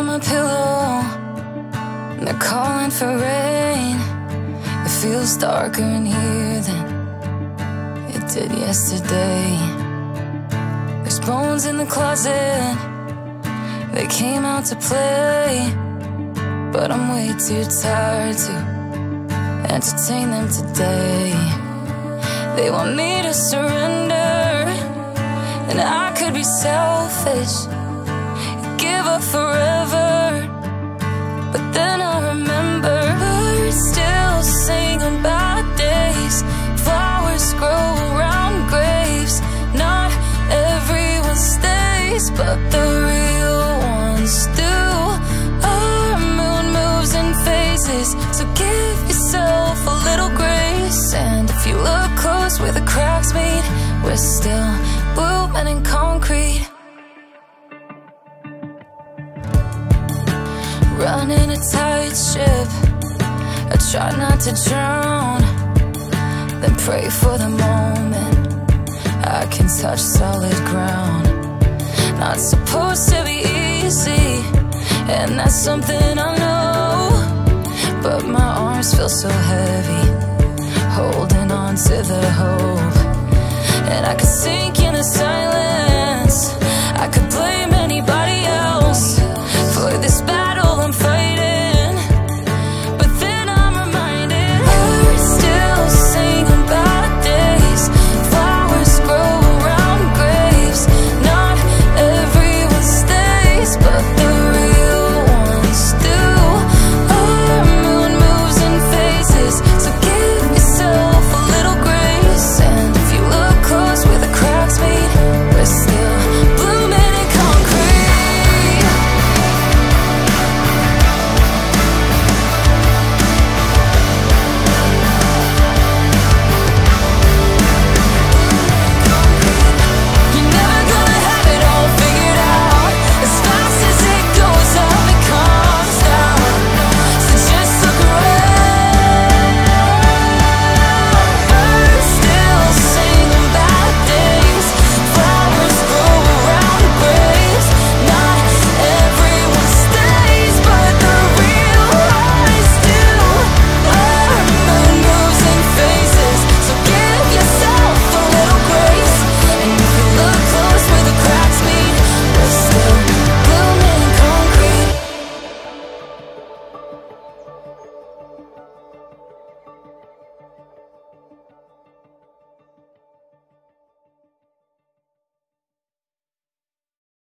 my pillow, and they're calling for rain. It feels darker in here than it did yesterday. There's bones in the closet, they came out to play, but I'm way too tired to entertain them today. They want me to surrender, and I could be selfish, give up forever. But then I remember birds still sing on bad days, flowers grow around graves. Not everyone stays, but the real ones do. Our moon moves in phases, so give yourself a little grace. And if you look close where the cracks meet, we're still blooming in concrete. Running a tight ship, I try not to drown, then pray for the moment I can touch solid ground. Not supposed to be easy, and that's something I know, but my arms feel so heavy, holding on to the hope, and I could sink in the sun